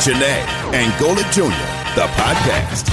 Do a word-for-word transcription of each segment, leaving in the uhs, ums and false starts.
Chiney and Golic Junior, the podcast.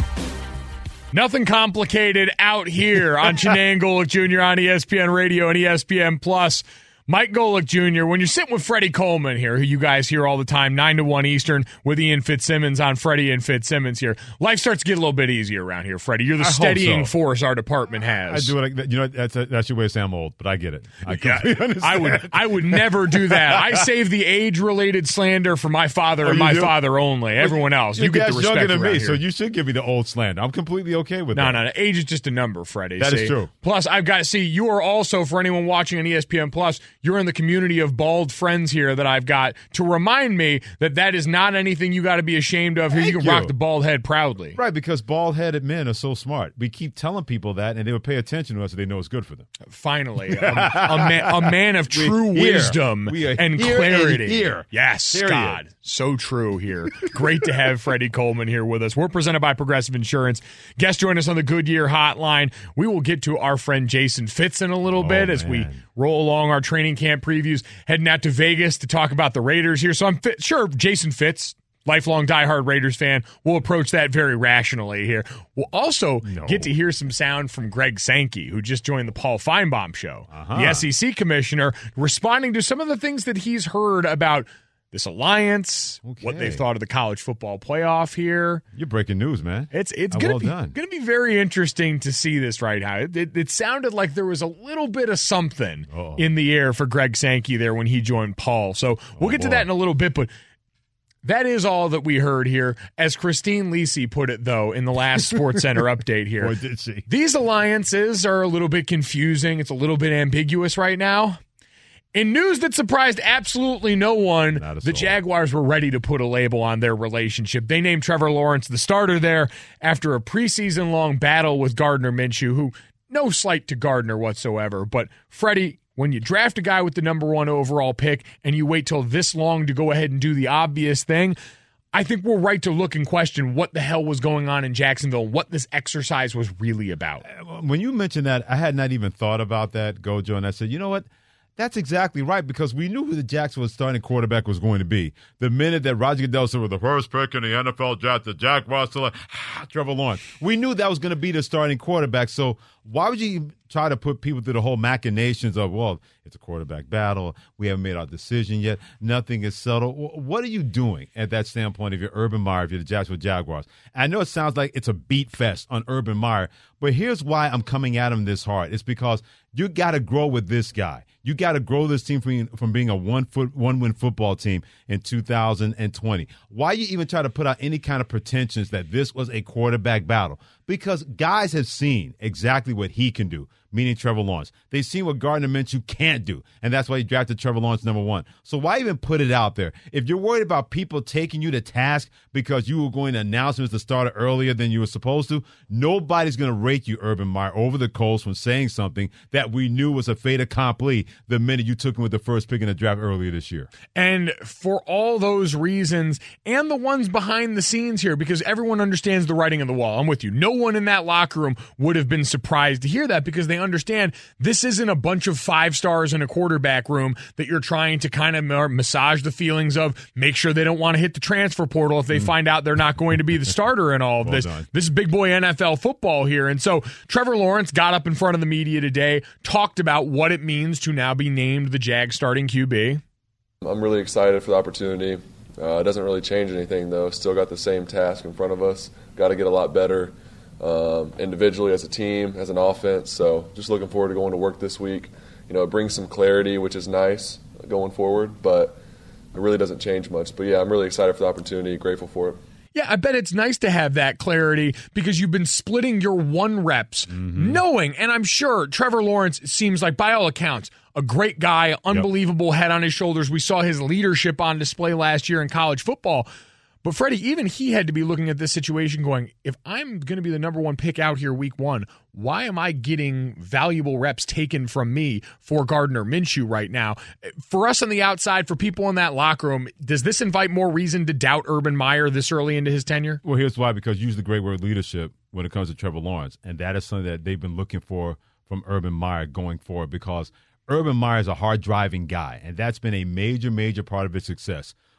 Nothing complicated out here on Chiney and Golic Junior on E S P N Radio and E S P N Plus. Mike Golic Junior, when you're sitting with Freddie Coleman here, who you guys hear all the time, nine to one Eastern with Ian Fitzsimmons on Freddie and Fitzsimmons here, life starts to get a little bit easier around here, Freddie. You're the I steadying so. force our department has. I do it. You know, that's a, that's your way of saying I'm old, but I get it. I completely yeah, understand. I would, I would never do that. I save the age-related slander for my father Oh, and you my do? father only. Everyone else, you get the respect younger than around me, here. so you should give me the old slander. I'm completely okay with No, that. no, no. Age is just a number, Freddie. That see? is true. Plus, I've got to see, you are also, for anyone watching on E S P N Plus, you're in the community of bald friends here that I've got to remind me that that is not anything you got to be ashamed of. Here, you Thank can rock you. the bald head proudly. Right, because bald-headed men are so smart. We keep telling people that, and they would pay attention to us so they know it's good for them. Finally, a, a, man, a man of true here. wisdom We are and here clarity. and here. Yes, Period. God. So true here. Great to have Freddie Coleman here with us. We're presented by Progressive Insurance. Guest join us on the Goodyear Hotline. We will get to our friend Jason Fitz in a little Oh, bit as we man. roll along our training camp previews, heading out to Vegas to talk about the Raiders here. So I'm fit, sure Jason Fitz, lifelong diehard Raiders fan, will approach that very rationally here. We'll also No. get to hear some sound from Greg Sankey, who just joined the Paul Feinbaum show, Uh-huh. the S E C commissioner, responding to some of the things that he's heard about this alliance, Okay. what they've thought of the college football playoff here. You're breaking news, man. It's it's Uh, gonna well be done. gonna be very interesting to see this right now. It, it, it sounded like there was a little bit of something Uh-oh. in the air for Greg Sankey there when he joined Paul. So we'll Oh, get to boy. that in a little bit, but that is all that we heard here. As Christine Lisi put it, though, in the last Sports Center update here, Boy, did she. these alliances are a little bit confusing. It's a little bit ambiguous right now. In news that surprised absolutely no one, Not a the soul. Jaguars were ready to put a label on their relationship. They named Trevor Lawrence the starter there after a preseason-long battle with Gardner Minshew, who, no slight to Gardner whatsoever, but Freddie, when you draft a guy with the number one overall pick and you wait till this long to go ahead and do the obvious thing, I think we're right to look and question what the hell was going on in Jacksonville, what this exercise was really about. When you mentioned that, I had not even thought about that, Gojo, and I said, you know what? That's exactly right, because we knew who the Jacksonville starting quarterback was going to be. The minute that Roger Goodell said, with the first pick in the N F L draft, the Jaguars select ah, Trevor Lawrence. We knew that was going to be the starting quarterback, so why would you try to put people through the whole machinations of, well, it's a quarterback battle, we haven't made our decision yet, nothing is settled. What are you doing at that standpoint if you're Urban Meyer, if you're the Jacksonville Jaguars? I know it sounds like it's a beat fest on Urban Meyer, but here's why I'm coming at him this hard. It's because you got to grow with this guy. You got to grow this team from, from being a one foot one win football team in two thousand twenty. Why you even try to put out any kind of pretensions that this was a quarterback battle? Because guys have seen exactly what he can do, meaning Trevor Lawrence. They've seen what Gardner Minshew can't do, and that's why he drafted Trevor Lawrence number one. So why even put it out there? If you're worried about people taking you to task because you were going to announce him as the starter earlier than you were supposed to, nobody's going to rake you, Urban Meyer, over the coals from saying something that we knew was a fait accompli the minute you took him with the first pick in the draft earlier this year. And for all those reasons and the ones behind the scenes here, because everyone understands the writing on the wall. I'm with you. No one in that locker room would have been surprised to hear that, because they understand this isn't a bunch of five stars in a quarterback room that you're trying to kind of massage the feelings of, make sure they don't want to hit the transfer portal if they mm. find out they're not going to be the starter in all of well this. Done. This is big boy N F L football here. And so Trevor Lawrence got up in front of the media today, talked about what it means to now be named the Jag starting Q B. I'm really excited for the opportunity. Uh, it doesn't really change anything, though. Still got the same task in front of us. Got to get a lot better um, individually, as a team, as an offense. So just looking forward to going to work this week. You know, it brings some clarity, which is nice going forward, but it really doesn't change much. But, yeah, I'm really excited for the opportunity, grateful for it. Yeah, I bet it's nice to have that clarity, because you've been splitting your one reps, mm-hmm. knowing, and I'm sure Trevor Lawrence seems like, by all accounts, a great guy, unbelievable yep. head on his shoulders. We saw his leadership on display last year in college football. But Freddie, even he had to be looking at this situation going, if I'm going to be the number one pick out here week one, why am I getting valuable reps taken from me for Gardner Minshew right now? For us on the outside, for people in that locker room, does this invite more reason to doubt Urban Meyer this early into his tenure? Well, here's why, because you use the great word leadership when it comes to Trevor Lawrence, and that is something that they've been looking for from Urban Meyer going forward, because Urban Meyer is a hard-driving guy, and that's been a major, major part of his success.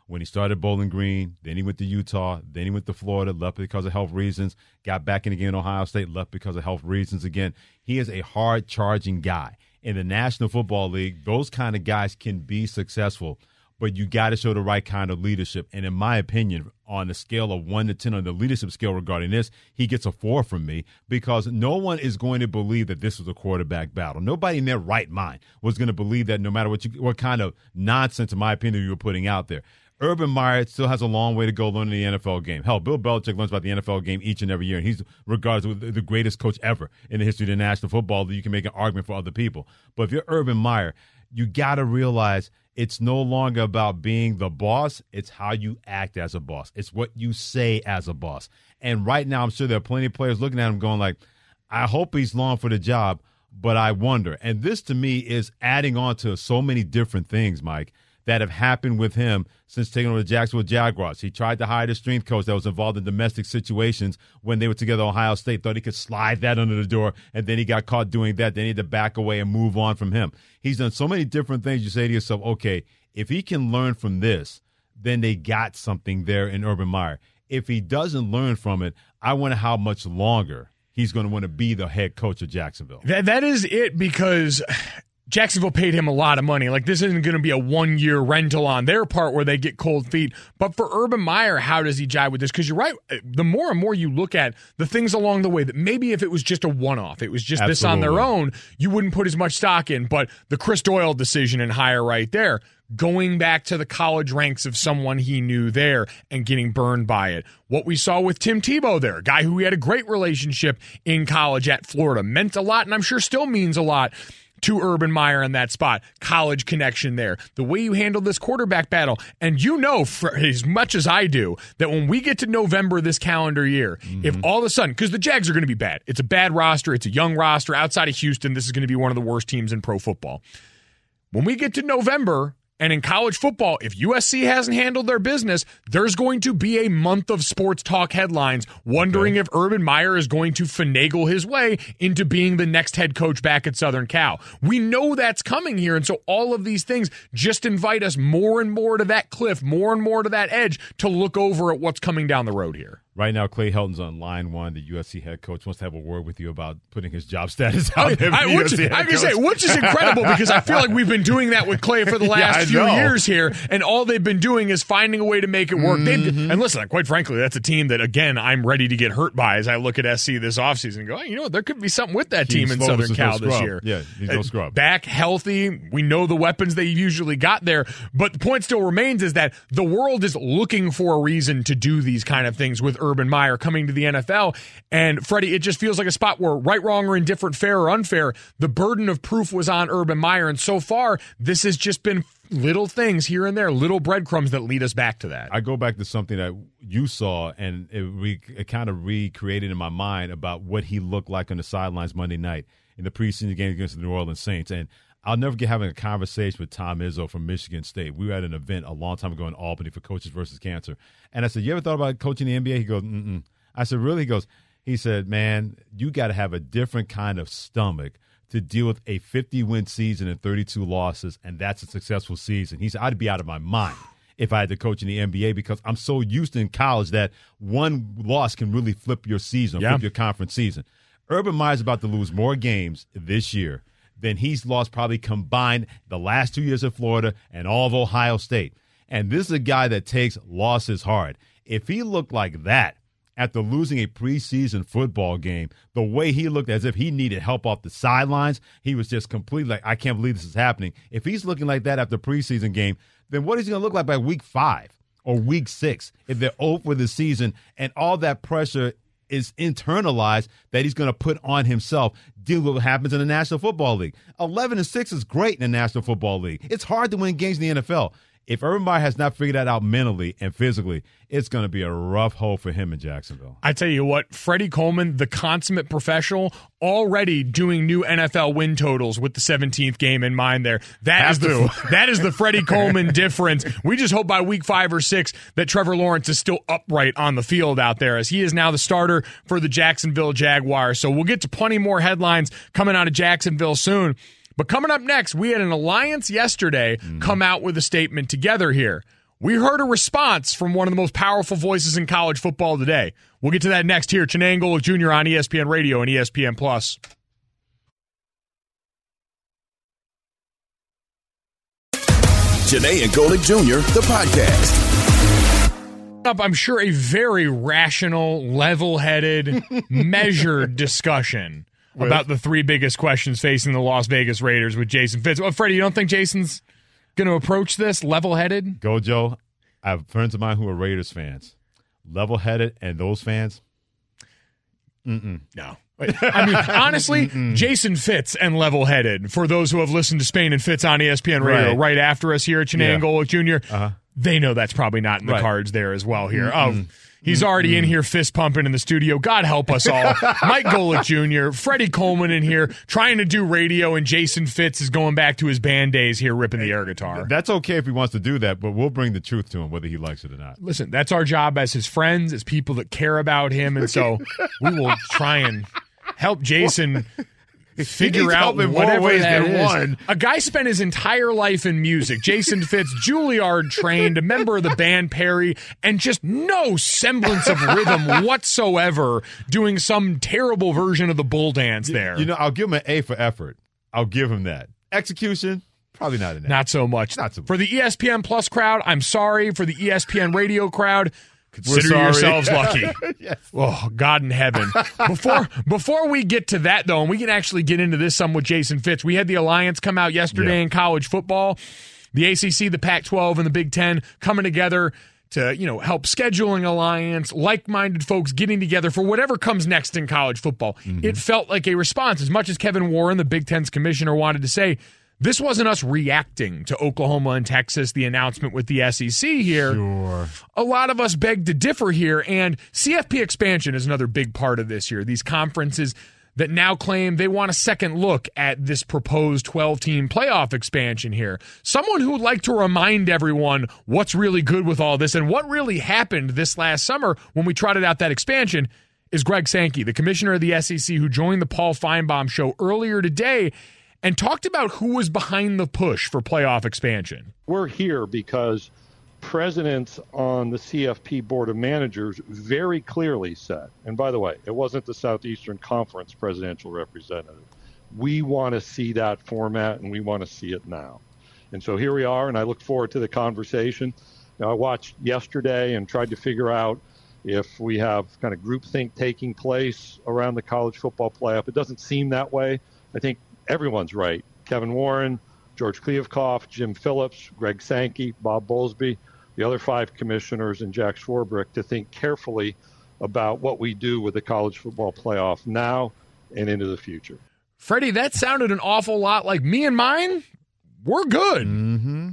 when he started Bowling Green, then he went to Utah, then he went to Florida, left because of health reasons, got back in again in Ohio State, left because of health reasons again. He is a hard-charging guy. In the National Football League, those kind of guys can be successful, but you got to show the right kind of leadership. And in my opinion, on a scale of one to ten on the leadership scale regarding this, he gets a four from me because no one is going to believe that this was a quarterback battle. Nobody in their right mind was going to believe that no matter what you, what kind of nonsense, in my opinion, you were putting out there. Urban Meyer still has a long way to go learning the N F L game. Hell, Bill Belichick learns about the N F L game each and every year, and he's regarded as the greatest coach ever in the history of the National Football League. You can make an argument for other people. But if you're Urban Meyer, you got to realize it's no longer about being the boss. It's how you act as a boss. It's what you say as a boss. And right now, I'm sure there are plenty of players looking at him going like, I hope he's long for the job, but I wonder. And this, to me, is adding on to so many different things, Mike, that have happened with him since taking over the Jacksonville Jaguars. He tried to hire the strength coach that was involved in domestic situations when they were together at Ohio State, thought he could slide that under the door, and then he got caught doing that. Then he had to back away and move on from him. He's done so many different things. You say to yourself, okay, if he can learn from this, then they got something there in Urban Meyer. If he doesn't learn from it, I wonder how much longer he's going to want to be the head coach of Jacksonville. That, that is it, because Jacksonville paid him a lot of money. Like, this isn't going to be a one-year rental on their part where they get cold feet. But for Urban Meyer, how does he jive with this? Because you're right. The more and more you look at the things along the way, that maybe if it was just a one-off, it was just Absolutely. This on their own, you wouldn't put as much stock in. But the Chris Doyle decision and hire right there, going back to the college ranks of someone he knew there and getting burned by it. What we saw with Tim Tebow there, a guy who he had a great relationship in college at Florida, meant a lot, and I'm sure still means a lot to Urban Meyer in that spot. College connection there. The way you handle this quarterback battle. And you know, for as much as I do, that when we get to November this calendar year, mm-hmm. if all of a sudden, because the Jags are going to be bad. It's a bad roster. It's a young roster. Outside of Houston, this is going to be one of the worst teams in pro football. When we get to November, and in college football, if U S C hasn't handled their business, there's going to be a month of sports talk headlines wondering okay. if Urban Meyer is going to finagle his way into being the next head coach back at Southern Cal. We know that's coming here, and so all of these things just invite us more and more to that cliff, more and more to that edge to look over at what's coming down the road here. Right now, Clay Helton's on line one. The U S C head coach wants to have a word with you about putting his job status out there. I, which, I can say, which is incredible, because I feel like we've been doing that with Clay for the last yeah, few know. years here, and all they've been doing is finding a way to make it work. Mm-hmm. And listen, quite frankly, that's a team that, again, I'm ready to get hurt by as I look at S C this offseason and go, oh, you know what, there could be something with that team in Southern Cal this year. Yeah, he's no scrub. Back, healthy. We know the weapons they usually got there. But the point still remains is that the world is looking for a reason to do these kind of things with Urban Meyer coming to the N F L. And Freddie, it just feels like a spot where right, wrong, or indifferent, fair or unfair, the burden of proof was on Urban Meyer. And so far, this has just been little things here and there, little breadcrumbs that lead us back to that. I go back to something that you saw, and it, re, it kind of recreated in my mind about what he looked like on the sidelines Monday night in the preseason game against the New Orleans Saints. And I'll never get having a conversation with Tom Izzo from Michigan State. We were at an event a long time ago in Albany for Coaches versus Cancer. And I said, you ever thought about coaching the N B A? He goes, mm-mm. I said, really? He goes, he said, man, you got to have a different kind of stomach to deal with a fifty-win season and thirty-two losses, and that's a successful season. He said, I'd be out of my mind if I had to coach in the N B A, because I'm so used to in college that one loss can really flip your season, yeah. flip your conference season. Urban Meyer's about to lose more games this year than he's lost probably combined the last two years at Florida and all of Ohio State. And this is a guy that takes losses hard. If he looked like that after losing a preseason football game, the way he looked as if he needed help off the sidelines, he was just completely like, I can't believe this is happening. If he's looking like that after a preseason game, then what is he going to look like by week five or week six if they're over the season and all that pressure is internalized that he's going to put on himself, deal with what happens in the National Football League. eleven and six is great in the National Football League. It's hard to win games in the N F L. If Urban Meyer has not figured that out mentally and physically, it's going to be a rough hole for him in Jacksonville. I tell you what, Freddie Coleman, the consummate professional, already doing new N F L win totals with the seventeenth game in mind there. That Have is to. the that is the Freddie Coleman difference. We just hope by week five or six that Trevor Lawrence is still upright on the field out there, as he is now the starter for the Jacksonville Jaguars. So we'll get to plenty more headlines coming out of Jacksonville soon. But coming up next, we had an alliance yesterday mm. come out with a statement together here. we heard a response from one of the most powerful voices in college football today. We'll get to that next here. Chinane Golic Junior on E S P N Radio and E S P N Plus. Chinane and Golic Junior, the podcast. Up, I'm sure, a very rational, level-headed, measured discussion with? about the three biggest questions facing the Las Vegas Raiders with Jason Fitz. Well, Freddie, you don't think Jason's going to approach this level-headed? Gojo, I have friends of mine who are Raiders fans. Level-headed, and those fans? Mm-mm. No. I mean, honestly, Mm-mm. Jason Fitz and level-headed, for those who have listened to Spain and Fitz on E S P N Radio right, right after us here at Chinane yeah. Golic Junior, uh-huh. they know that's probably not in the right. cards there as well here. Mm-mm. Oh, he's already mm-hmm. in here fist pumping in the studio. God help us all. Mike Golic Junior, Freddie Coleman in here trying to do radio, and Jason Fitz is going back to his band days here ripping the air guitar. That's okay if he wants to do that, but we'll bring the truth to him whether he likes it or not. Listen, that's our job as his friends, as people that care about him, and so we will try and help Jason figure out whatever ways that is. One. A guy spent his entire life in music. Jason Fitz, Juilliard trained, a member of the band Perry, and just no semblance of rhythm whatsoever, doing some terrible version of the bull dance there. You know, I'll give him an A for effort. I'll give him that. Execution, probably not an A. Not so much. Not so much. For the E S P N Plus crowd, I'm sorry. For the E S P N Radio crowd, consider yourselves lucky. Yes. Oh, God in heaven. Before before we get to that, though, and we can actually get into this some with Jason Fitz, we had the Alliance come out yesterday yeah. in college football. The A C C, the Pac twelve, and the Big Ten coming together to, you know, help scheduling alliance, like-minded folks getting together for whatever comes next in college football. Mm-hmm. It felt like a response. As much as Kevin Warren, the Big Ten's commissioner, wanted to say, this wasn't us reacting to Oklahoma and Texas, the announcement with the S E C here. Sure. A lot of us beg to differ here, and C F P expansion is another big part of this year. These conferences that now claim they want a second look at this proposed twelve-team playoff expansion here. Someone who would like to remind everyone what's really good with all this and what really happened this last summer when we trotted out that expansion is Greg Sankey, the commissioner of the S E C, who joined the Paul Feinbaum show earlier today and talked about who was behind the push for playoff expansion. We're here because presidents on the C F P Board of Managers very clearly said, and by the way, it wasn't the Southeastern Conference presidential representative. We want to see that format, and we want to see it now. And so here we are, and I look forward to the conversation. Now, I watched yesterday and tried to figure out if we have kind of groupthink taking place around the college football playoff. It doesn't seem that way. I think everyone's right. Kevin Warren, George Kliavkoff, Jim Phillips, Greg Sankey, Bob Bowlesby, the other five commissioners, and Jack Swarbrick to think carefully about what we do with the college football playoff now and into the future. Freddie, that sounded an awful lot like me and mine. We're good. Mm-hmm.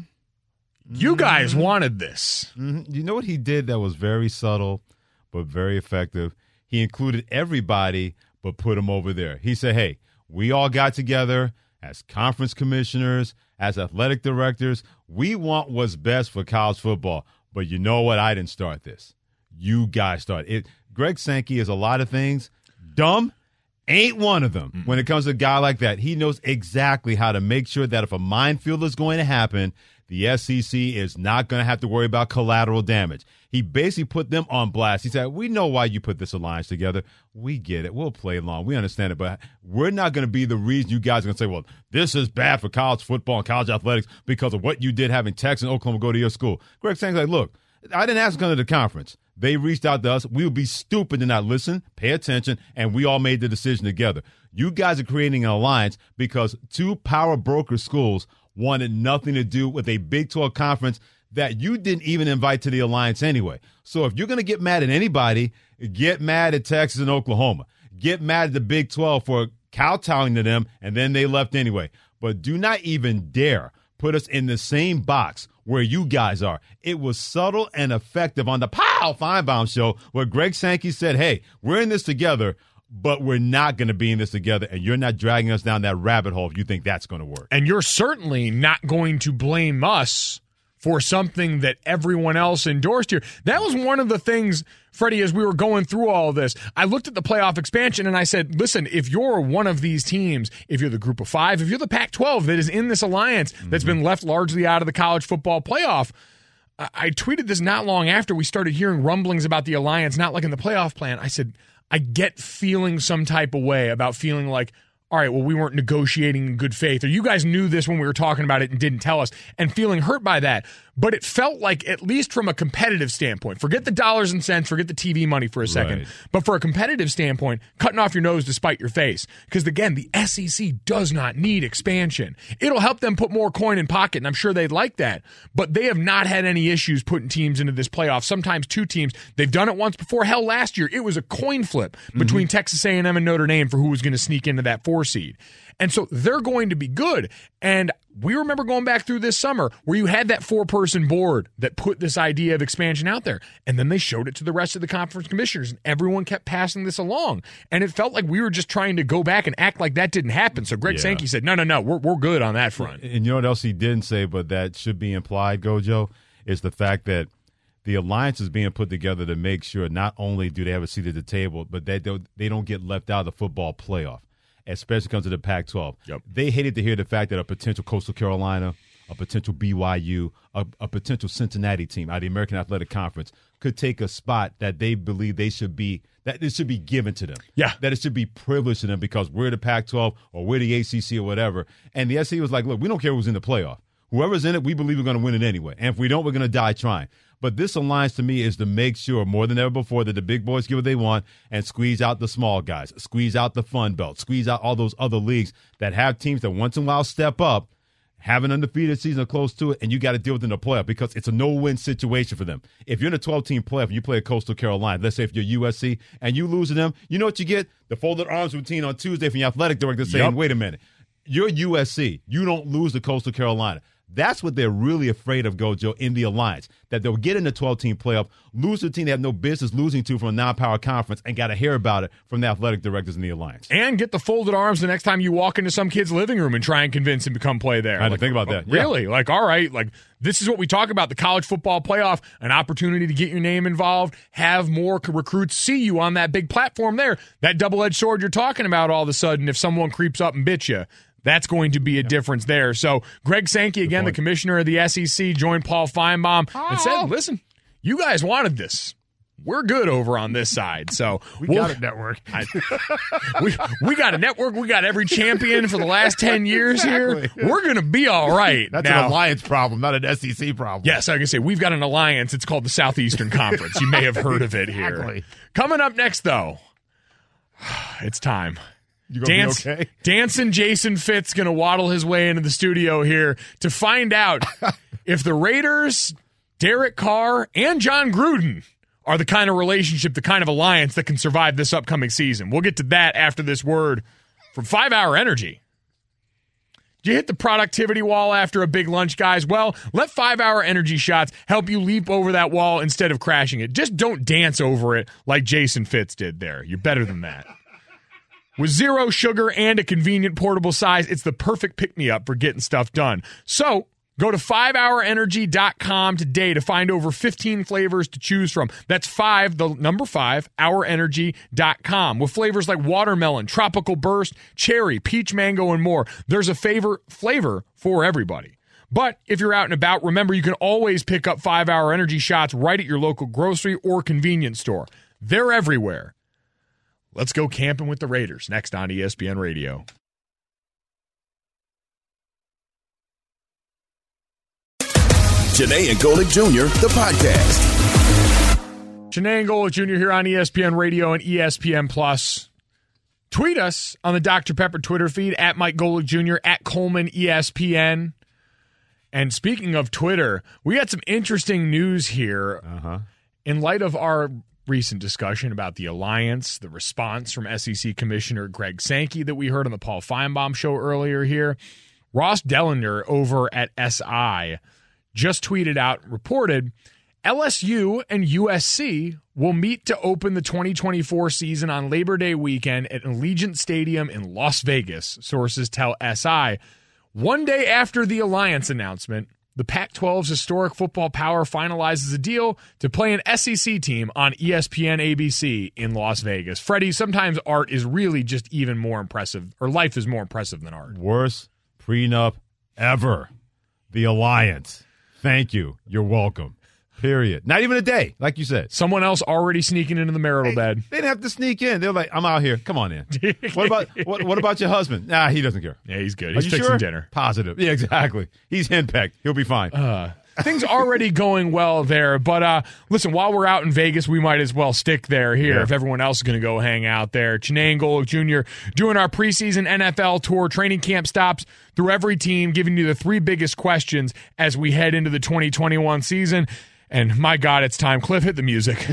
You guys mm-hmm. wanted this. Mm-hmm. You know what he did that was very subtle but very effective? He included everybody but put them over there. He said, hey, we all got together as conference commissioners, as athletic directors. We want what's best for college football. But you know what? I didn't start this. You guys started it. Greg Sankey is a lot of things. Dumb ain't one of them. Mm-hmm. When it comes to a guy like that, he knows exactly how to make sure that if a minefield is going to happen, the S E C is not going to have to worry about collateral damage. He basically put them on blast. He said, we know why you put this alliance together. We get it. We'll play along. We understand it. But we're not going to be the reason you guys are going to say, well, this is bad for college football and college athletics because of what you did having Texas and Oklahoma go to your school. Greg Sankey's like, look, I didn't ask them to come to the conference. They reached out to us. We would be stupid to not listen, pay attention, and we all made the decision together. You guys are creating an alliance because two power broker schools wanted nothing to do with a Big twelve conference that you didn't even invite to the alliance anyway. So if you're going to get mad at anybody, get mad at Texas and Oklahoma. Get mad at the Big twelve for kowtowing to them, and then they left anyway. But do not even dare put us in the same box where you guys are. It was subtle and effective on the Paul Feinbaum show where Greg Sankey said, hey, we're in this together, but we're not going to be in this together, and you're not dragging us down that rabbit hole if you think that's going to work. And you're certainly not going to blame us for something that everyone else endorsed here. That was one of the things, Freddie, as we were going through all of this, I looked at the playoff expansion and I said, listen, if you're one of these teams, if you're the group of five, if you're the Pac twelve that is in this alliance mm-hmm. that's been left largely out of the college football playoff, I, I tweeted this not long after we started hearing rumblings about the alliance, not like in the playoff plan. I said, I get feeling some type of way about feeling like, all right, well, we weren't negotiating in good faith, or you guys knew this when we were talking about it and didn't tell us, and feeling hurt by that. But it felt like, at least from a competitive standpoint, forget the dollars and cents, forget the T V money for a second, Right. but for a competitive standpoint, cutting off your nose to spite your face. Because, again, the S E C does not need expansion. It'll help them put more coin in pocket, and I'm sure they'd like that. But they have not had any issues putting teams into this playoff, sometimes two teams. They've done it once before. Hell, last year, it was a coin flip between mm-hmm. Texas A and M and Notre Dame for who was going to sneak into that four seed. And so they're going to be good. And we remember going back through this summer where you had that four-person board that put this idea of expansion out there. And then they showed it to the rest of the conference commissioners, and everyone kept passing this along. And it felt like we were just trying to go back and act like that didn't happen. So Greg Yeah. Sankey said, no, no, no, we're, we're good on that front. And you know what else he didn't say, but that should be implied, Gojo, is the fact that the alliance is being put together to make sure not only do they have a seat at the table, but that they, they don't get left out of the football playoff, especially comes to the Pac twelve. Yep. They hated to hear the fact that a potential Coastal Carolina, a potential B Y U, a, a potential Cincinnati team out of the American Athletic Conference could take a spot that they believe they should be, that it should be given to them. Yeah. That it should be privileged to them because we're the Pac twelve or we're the A C C or whatever. And the S E C was like, look, we don't care who's in the playoff. Whoever's in it, we believe we're going to win it anyway. And if we don't, we're going to die trying. But this alliance to me is to make sure more than ever before that the big boys get what they want and squeeze out the small guys, squeeze out the Fun Belt, squeeze out all those other leagues that have teams that once in a while step up, have an undefeated season or close to it, and you got to deal with it in the playoff because it's a no-win situation for them. If you're in a twelve-team playoff and you play a Coastal Carolina, let's say if you're U S C and you lose to them, you know what you get? The folded arms routine on Tuesday from your athletic director saying, Yep. wait a minute, you're U S C. You don't lose to Coastal Carolina. That's what they're really afraid of, Gojo, in the alliance, that they'll get in the twelve-team playoff, lose to a team they have no business losing to from a non-power conference, and got to hear about it from the athletic directors in the alliance. And get the folded arms the next time you walk into some kid's living room and try and convince him to come play there. I had like, to think about that. Yeah. Really? Like, all right, like this is what we talk about, the college football playoff, an opportunity to get your name involved, have more recruits see you on that big platform there. That double-edged sword you're talking about all of a sudden, if someone creeps up and bits you, that's going to be a difference there. So Greg Sankey, again, the commissioner of the S E C, joined Paul Feinbaum and said, listen, you guys wanted this. We're good over on this side. So We we'll, got a network. I, we, we got a network. We got every champion for the last ten years Exactly. here. We're going to be all right. That's now, an alliance problem, not an S E C problem. Yes, I can say we've got an alliance. It's called the Southeastern Conference. You may have heard of it here. Exactly. Coming up next, though, it's time. You gonna Dance, be okay? Dancing Jason Fitz going to waddle his way into the studio here to find out if the Raiders, Derek Carr, and John Gruden are the kind of relationship, the kind of alliance that can survive this upcoming season. We'll get to that after this word from five hour Energy. Did you hit the productivity wall after a big lunch, guys? Well, let five hour Energy shots help you leap over that wall instead of crashing it. Just don't dance over it like Jason Fitz did there. You're better than that. With zero sugar and a convenient portable size, it's the perfect pick-me-up for getting stuff done. So go to five hour energy dot com today to find over fifteen flavors to choose from. That's five, the number five, hour energy dot com. With flavors like watermelon, tropical burst, cherry, peach mango, and more. There's a favor, flavor for everybody. But if you're out and about, remember you can always pick up five hour Energy shots right at your local grocery or convenience store. They're everywhere. Let's go camping with the Raiders next on E S P N Radio. Janae and Golick Junior, the podcast. Janae and Golick Junior here on E S P N Radio and E S P N Plus. Tweet us on the Doctor Pepper Twitter feed at Mike Golick Junior, at Coleman E S P N. And speaking of Twitter, we got some interesting news here. Uh-huh. In light of our recent discussion about the alliance, the response from S E C Commissioner Greg Sankey that we heard on the Paul Feinbaum show earlier here, Ross Dellinger over at S I just tweeted out, reported, L S U and U S C will meet to open the twenty twenty-four season on Labor Day weekend at Allegiant Stadium in Las Vegas, sources tell S I. One day after the alliance announcement, the Pac twelve's historic football power finalizes a deal to play an S E C team on E S P N A B C in Las Vegas. Freddie, sometimes art is really just even more impressive, or life is more impressive than art. Worst prenup ever. The alliance. Thank you. You're welcome. Period. Not even a day, like you said. Someone else already sneaking into the marital They, bed. they didn't have to sneak in. They're like, I'm out here. Come on in. What about what, what about your husband? Nah, he doesn't care. Yeah, he's good. Are He's you fixing sure? dinner. Positive. Yeah, exactly. He's henpecked. He'll be fine. Uh, things already going well there. But uh, listen, while we're out in Vegas, we might as well stick there here Yeah. if everyone else is going to go hang out there. Chinang Golic Junior doing our preseason N F L tour, training camp stops through every team, giving you the three biggest questions as we head into the twenty twenty-one season. And my God, it's time. Cliff, hit the music.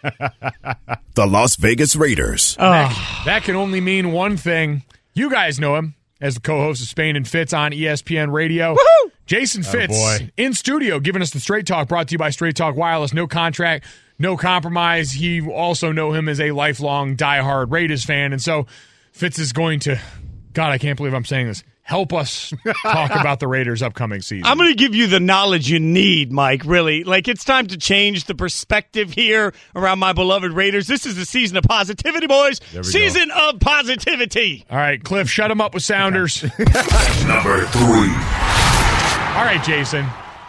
The Las Vegas Raiders. That, that can only mean one thing. You guys know him as the co-host of Spain and Fitz on E S P N Radio. Woohoo! Jason Fitz boy. in studio giving us the Straight Talk, brought to you by Straight Talk Wireless. No contract, no compromise. He also know him as a lifelong diehard Raiders fan. And so Fitz is going to, God, I can't believe I'm saying this, help us talk about the Raiders' upcoming season. I'm going to give you the knowledge you need, Mike, really. Like, it's time to change the perspective here around my beloved Raiders. This is the season of positivity, boys. There we Season of positivity. All right, Cliff, shut him up with Sounders. Number three. All right, Jason.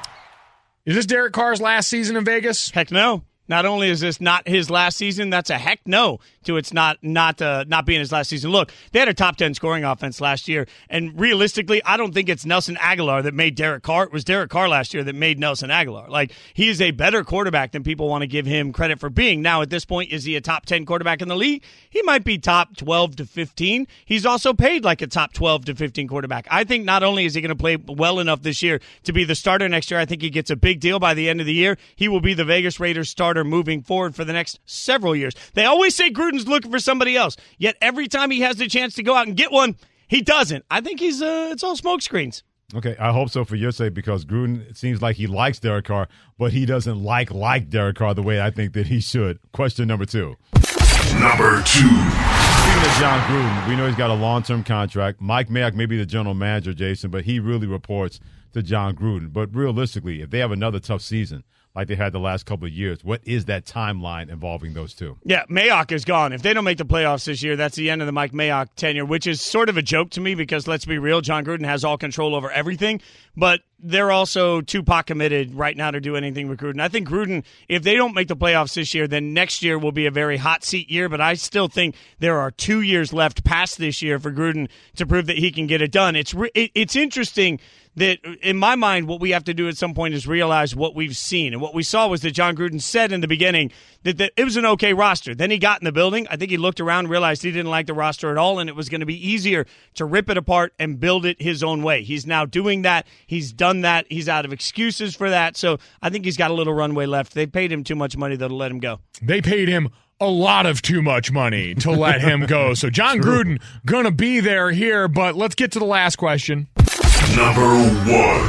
Is this Derek Carr's last season in Vegas? Heck no. Not only is this not his last season, that's a heck no to it's not not uh, not being his last season. Look, they had a top ten scoring offense last year, and realistically, I don't think it's Nelson Aguilar that made Derek Carr. It was Derek Carr last year that made Nelson Aguilar. Like, he is a better quarterback than people want to give him credit for being. Now, at this point, is he a top ten quarterback in the league? He might be top twelve to fifteen. He's also paid like a top twelve to fifteen quarterback. I think not only is he going to play well enough this year to be the starter next year, I think he gets a big deal by the end of the year. He will be the Vegas Raiders starter moving forward for the next several years. They always say Gruden's looking for somebody else, yet every time he has the chance to go out and get one, he doesn't. I think he's uh, it's all smoke screens. Okay, I hope so for your sake, because Gruden, it seems like he likes Derek Carr, but he doesn't like like Derek Carr the way I think that he should. Question number two. Number two. Speaking of John Gruden, we know he's got a long-term contract. Mike Mayock may be the general manager, Jason, but he really reports to John Gruden. But realistically, if they have another tough season like they had the last couple of years, what is that timeline involving those two? Yeah, Mayock is gone. If they don't make the playoffs this year, that's the end of the Mike Mayock tenure, which is sort of a joke to me because, let's be real, John Gruden has all control over everything, but they're also too pot committed right now to do anything with Gruden. I think Gruden, if they don't make the playoffs this year, then next year will be a very hot seat year, but I still think there are two years left past this year for Gruden to prove that he can get it done. It's re- it, it's interesting that, in my mind, what we have to do at some point is realize what we've seen. And what we saw was that John Gruden said in the beginning that, that it was an okay roster. Then he got in the building. I think he looked around, realized he didn't like the roster at all, and it was going to be easier to rip it apart and build it his own way. He's now doing that. He's done that. He's out of excuses for that. So I think he's got a little runway left. They paid him too much money, though, to let him go. They paid him a lot of too much money to let him go. So John Gruden going to be there here, but let's get to the last question. Number one.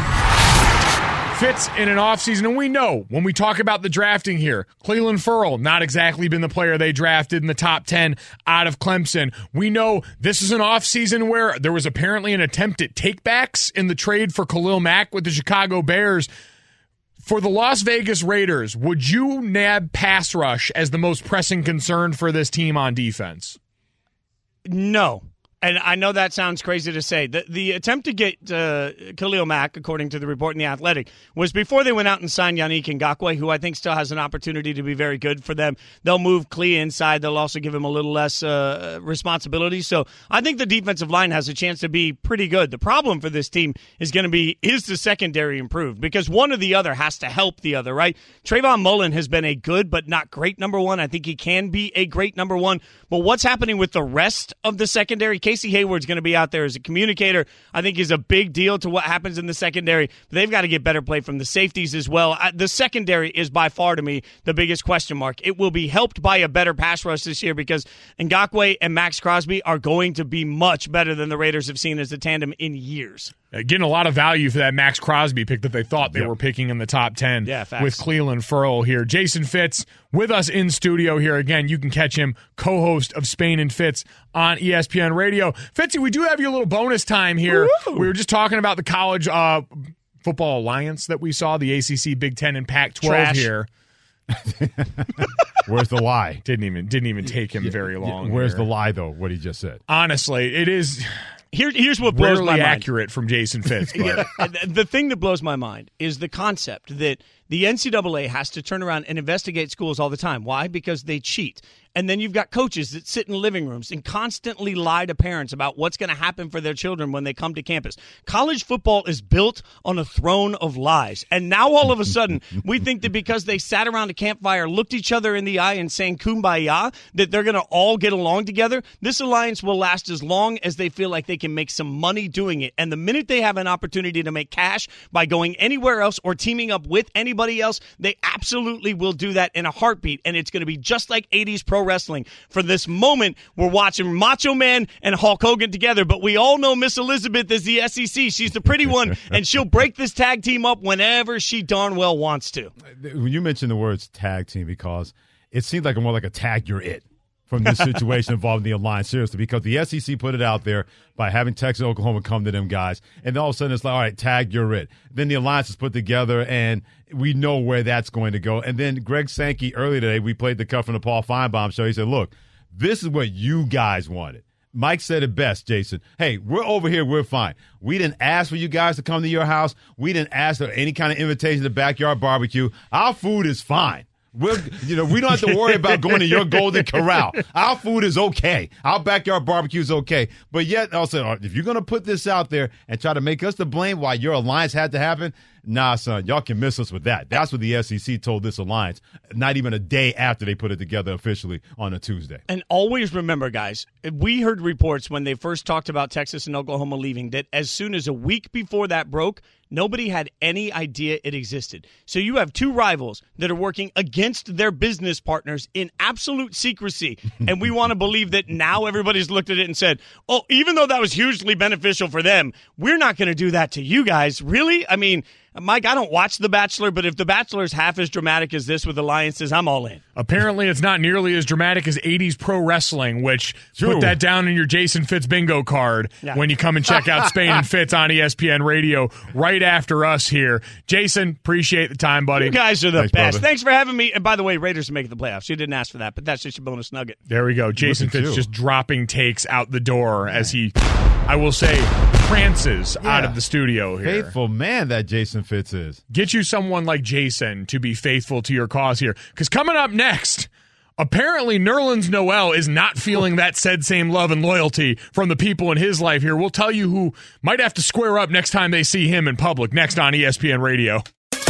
Fitz in an offseason, and we know when we talk about the drafting here, Cleveland Ferrell, not exactly been the player they drafted in the top ten out of Clemson. We know this is an offseason where there was apparently an attempt at takebacks in the trade for Khalil Mack with the Chicago Bears. For the Las Vegas Raiders, would you nab pass rush as the most pressing concern for this team on defense? No. And I know that sounds crazy to say. The, the attempt to get uh, Khalil Mack, according to the report in The Athletic, was before they went out and signed Yannick Ngakoue, who I think still has an opportunity to be very good for them. They'll move Klee inside. They'll also give him a little less uh, responsibility. So I think the defensive line has a chance to be pretty good. The problem for this team is going to be, is the secondary improved? Because one or the other has to help the other, right? Trayvon Mullen has been a good but not great number one. I think he can be a great number one. But what's happening with the rest of the secondary? Casey Hayward's going to be out there as a communicator. I think is a big deal to what happens in the secondary. But they've got to get better play from the safeties as well. I, the secondary is by far, to me, the biggest question mark. It will be helped by a better pass rush this year because Ngakoue and Max Crosby are going to be much better than the Raiders have seen as a tandem in years. Uh, getting a lot of value for that Max Crosby pick that they thought they yep. were picking in the top ten yeah, facts. with Cleveland Ferrell here. Jason Fitz with us in studio here. Again, you can catch him, co-host of Spain and Fitz on E S P N Radio. Fitzy, we do have you a little bonus time here. Woo! We were just talking about the college uh, football alliance that we saw, the A C C, Big Ten, and Pac twelve Trash. here. Where's the lie? Didn't even didn't even take him very long. Where's here. the lie, though, what he just said? Honestly, it is Here, here's what blows rarely my mind. accurate from Jason Fitz. But. Yeah, the thing that blows my mind is the concept that The N C double A has to turn around and investigate schools all the time. Why? Because they cheat. And then you've got coaches that sit in living rooms and constantly lie to parents about what's going to happen for their children when they come to campus. College football is built on a throne of lies. And now all of a sudden, we think that because they sat around a campfire, looked each other in the eye and sang kumbaya, that they're going to all get along together. This alliance will last as long as they feel like they can make some money doing it. And the minute they have an opportunity to make cash by going anywhere else or teaming up with anybody else, they absolutely will do that in a heartbeat. And it's going to be just like eighties pro wrestling. For this moment, we're watching Macho Man and Hulk Hogan together, but we all know Miss Elizabeth is the S E C. She's the pretty one, and she'll break this tag team up whenever she darn well wants to. When you mention the words tag team, because it seems like a more like a tag you're it from this situation involving the alliance, seriously, because the S E C put it out there by having Texas and Oklahoma come to them guys, and then all of a sudden it's like, all right, tag, you're it. Then the alliance is put together, and we know where that's going to go. And then Greg Sankey, earlier today, we played the cut from the Paul Feinbaum show. He said, look, this is what you guys wanted. Mike said it best, Jason. Hey, we're over here. We're fine. We didn't ask for you guys to come to your house. We didn't ask for any kind of invitation to backyard barbecue. Our food is fine. We're, you know, we don't have to worry about going to your Golden Corral. Our food is okay. Our backyard barbecue is okay. But yet, also, if you're going to put this out there and try to make us to blame why your alliance had to happen, nah, son, y'all can miss us with that. That's what the S E C told this alliance, not even a day after they put it together officially on a Tuesday. And always remember, guys, we heard reports when they first talked about Texas and Oklahoma leaving that as soon as a week before that broke, nobody had any idea it existed. So you have two rivals that are working against their business partners in absolute secrecy. And we want to believe that now everybody's looked at it and said, oh, even though that was hugely beneficial for them, we're not going to do that to you guys. Really? I mean, Mike, I don't watch The Bachelor, but if The Bachelor is half as dramatic as this with alliances, I'm all in. Apparently, it's not nearly as dramatic as eighties pro wrestling, which True. Put that down in your Jason Fitz bingo card yeah. when you come and check out Spain and Fitz on E S P N Radio right after us here. Jason, appreciate the time, buddy. You guys are the Thanks, best. brother. Thanks for having me. And by the way, Raiders are making the playoffs. You didn't ask for that, but that's just your bonus nugget. There we go. Jason Fitz too. just dropping takes out the door as he, I will say, prances yeah. out of the studio here. Faithful man that Jason Fitz is. Get you someone like Jason to be faithful to your cause here. Because coming up next, apparently Nerlens Noel is not feeling that said same love and loyalty from the people in his life here. We'll tell you who might have to square up next time they see him in public, next on E S P N Radio.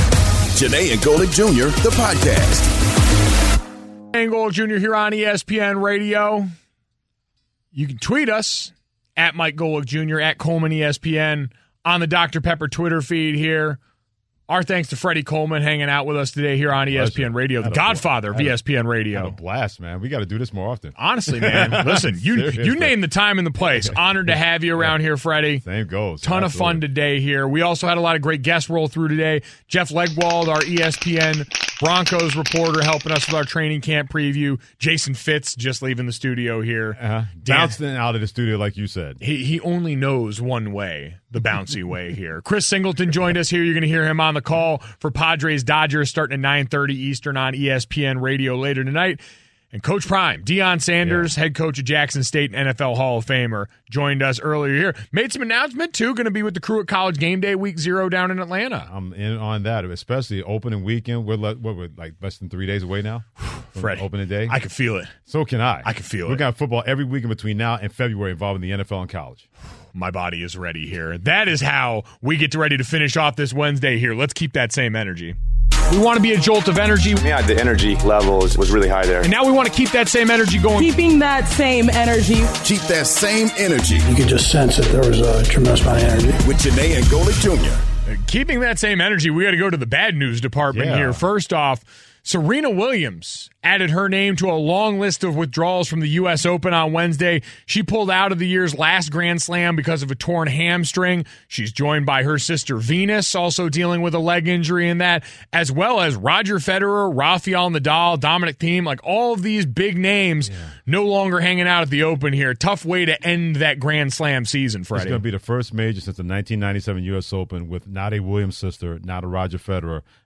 Janae and Golick Junior, the podcast. Janae and Golick Junior here on E S P N Radio. You can tweet us at Mike Golick Junior, at Coleman E S P N, on the Doctor Pepper Twitter feed here. Our thanks to Freddie Coleman hanging out with us today here on E S P N Radio, the godfather of E S P N Radio. Had a blast, man. We got to do this more often. Honestly, man. Listen, you you name the time and the place. Honored to have you around here, Freddie. Same goes. Ton Absolutely. Of fun today here. We also had a lot of great guests roll through today. Jeff Legwald, our E S P N Broncos reporter, helping us with our training camp preview. Jason Fitz just leaving the studio here. Uh-huh. Bouncing out of the studio, like you said. He he only knows one way, the bouncy way here. Chris Singleton joined us here. You're going to hear him on the call for Padres Dodgers starting at nine thirty Eastern on E S P N Radio later tonight. And Coach Prime, Deion Sanders, yeah. head coach of Jackson State and N F L Hall of Famer, joined us earlier here. Made some announcement, too. Going to be with the crew at College Game Day Week Zero down in Atlanta. I'm in on that, especially opening weekend. We're, le- what, we're like less than three days away now. Freddie, opening day. I can feel it. So can I. I can feel We're it. We're going to have football every weekend between now and February involving the N F L and college. My body is ready here. That is how we get to ready to finish off this Wednesday here. Let's keep that same energy. We want to be a jolt of energy. Yeah, the energy level was, was really high there. And now we want to keep that same energy going. Keeping that same energy. Keep that same energy. You could just sense that there was a tremendous amount of energy. With Janae and Golick Junior Uh, keeping that same energy, we got to go to the bad news department yeah. here. First off, Serena Williams added her name to a long list of withdrawals from the U S Open on Wednesday. She pulled out of the year's last Grand Slam because of a torn hamstring. She's joined by her sister Venus, also dealing with a leg injury in that, as well as Roger Federer, Rafael Nadal, Dominic Thiem, like all of these big names yeah. no longer hanging out at the Open here. Tough way to end that Grand Slam season, Freddie. It's going to be the first major since the nineteen ninety-seven U S Open with not a Williams sister, not a Roger Federer,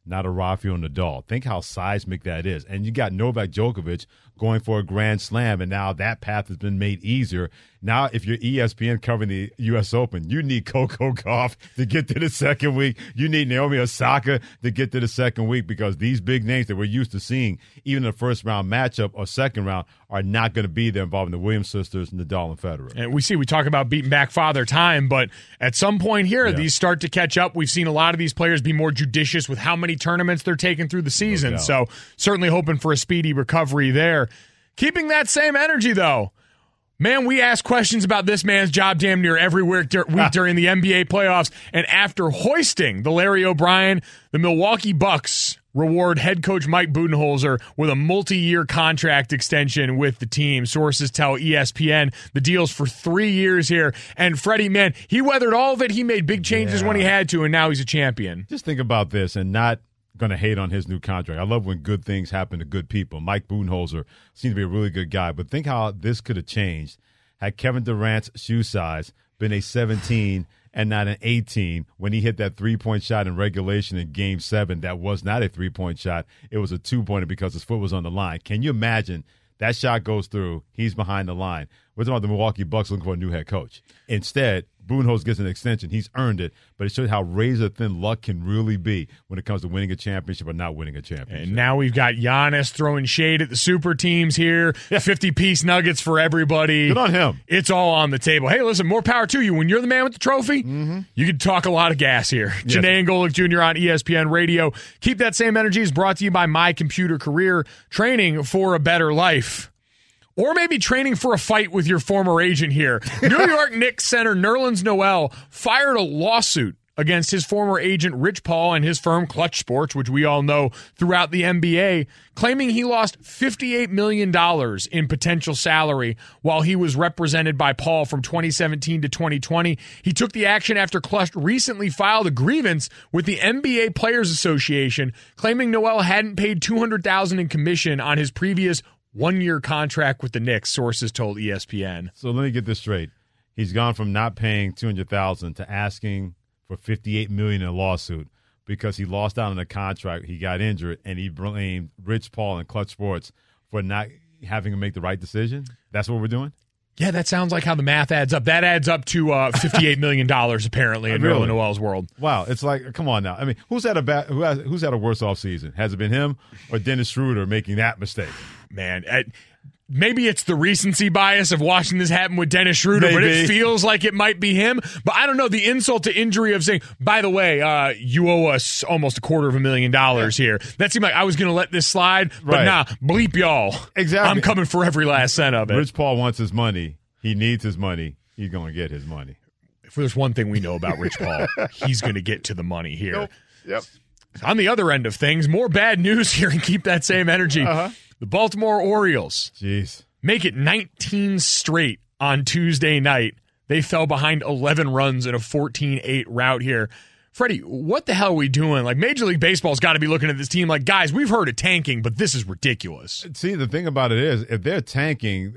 not a Rafael Nadal. Think how seismic that is. And you got Novak Djokovic going for a Grand Slam, and now that path has been made easier. Now, if you're E S P N covering the U S Open, you need Coco Gauff to get to the second week. You need Naomi Osaka to get to the second week, because these big names that we're used to seeing, even in the first round matchup or second round, are not going to be there involving the Williams sisters, Nadal and Federer. And we see, we talk about beating back Father Time, but at some point here, yeah. these start to catch up. We've seen a lot of these players be more judicious with how many tournaments they're taking through the season. No so certainly hoping for a speedy recovery there. Keeping that same energy, though. Man, we ask questions about this man's job damn near every week during the N B A playoffs. And after hoisting the Larry O'Brien, the Milwaukee Bucks reward head coach Mike Budenholzer with a multi-year contract extension with the team. Sources tell E S P N the deal's for three years here. And Freddie, man, he weathered all of it. He made big changes yeah. when he had to, and now he's a champion. Just think about this, and not going to hate on his new contract. I love when good things happen to good people. Mike Budenholzer seems to be a really good guy, but think how this could have changed had Kevin Durant's shoe size been a seventeen and not an eighteen when he hit that three-point shot in regulation in Game seven. That was not a three-point shot. It was a two-pointer because his foot was on the line. Can you imagine that shot goes through, he's behind the line? We're talking about the Milwaukee Bucks looking for a new head coach. Instead, Budenholzer gets an extension. He's earned it, but it shows how razor-thin luck can really be when it comes to winning a championship or not winning a championship. And now we've got Giannis throwing shade at the super teams here, fifty-piece nuggets for everybody. Good on him. It's all on the table. Hey, listen, more power to you. When you're the man with the trophy, mm-hmm. you can talk a lot of gas here. Yes. Janae and Golick Junior on E S P N Radio. Keep That Same Energy is brought to you by My Computer Career, training for a better life. Or maybe training for a fight with your former agent here. New York Knicks center Nerlens Noel fired a lawsuit against his former agent Rich Paul and his firm Clutch Sports, which we all know throughout the N B A, claiming he lost fifty-eight million dollars in potential salary while he was represented by Paul from twenty seventeen to twenty twenty. He took the action after Clutch recently filed a grievance with the N B A Players Association, claiming Noel hadn't paid two hundred thousand dollars in commission on his previous one-year contract with the Knicks, sources told E S P N. So let me get this straight. He's gone from not paying two hundred thousand dollars to asking for fifty-eight million dollars in a lawsuit because he lost out on a contract, he got injured, and he blamed Rich Paul and Clutch Sports for not having to make the right decision? That's what we're doing? Yeah, that sounds like how the math adds up. That adds up to uh, fifty-eight million dollars apparently in really? Nerlens Noel's world. Wow, it's like, come on now. I mean, who's had a bad, who has, who's had a worse offseason? Has it been him or Dennis Schroeder making that mistake? Man, at, maybe it's the recency bias of watching this happen with Dennis Schroeder, maybe. But it feels like it might be him. But I don't know, the insult to injury of saying, by the way, uh, you owe us almost a quarter of a million dollars yeah. here. That seemed like I was going to let this slide, but right. nah, bleep y'all. Exactly. I'm coming for every last cent of it. Rich Paul wants his money. He needs his money. He's going to get his money. If there's one thing we know about Rich Paul, he's going to get to the money here. Nope. Yep. On the other end of things, more bad news here and keep that same energy. Uh-huh. The Baltimore Orioles Jeez. make it nineteen straight on Tuesday night. They fell behind eleven runs in a fourteen eight rout here. Freddie, what the hell are we doing? Like, Major League Baseball's got to be looking at this team like, guys, we've heard of tanking, but this is ridiculous. See, the thing about it is, if they're tanking,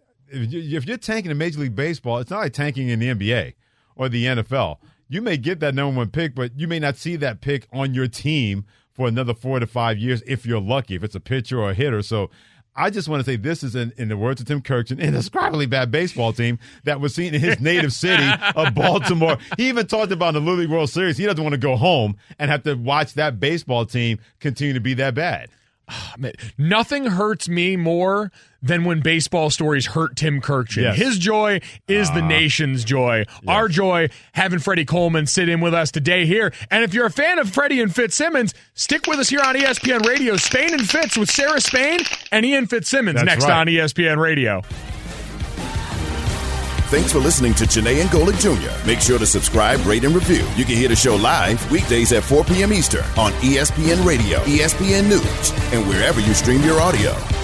if you're tanking in Major League Baseball, it's not like tanking in the N B A or the N F L. You may get that number one pick, but you may not see that pick on your team for another four to five years if you're lucky, if it's a pitcher or a hitter. So I just want to say this is, in, in the words of Tim Kirkchin, an indescribably bad baseball team that was seen in his native city of Baltimore. He even talked about in the Little League World Series, he doesn't want to go home and have to watch that baseball team continue to be that bad. Oh, man. Nothing hurts me more than when baseball stories hurt Tim Kirkchin. Yes. His joy is uh, the nation's joy. Yes. Our joy, having Freddie Coleman sit in with us today here. And if you're a fan of Freddie and Fitzsimmons, stick with us here on E S P N Radio. Spain and Fitz with Sarah Spain and Ian Fitzsimmons That's next right. on E S P N Radio. Thanks for listening to Janae and Golick Junior Make sure to subscribe, rate, and review. You can hear the show live weekdays at four p.m. Eastern on E S P N Radio, E S P N News, and wherever you stream your audio.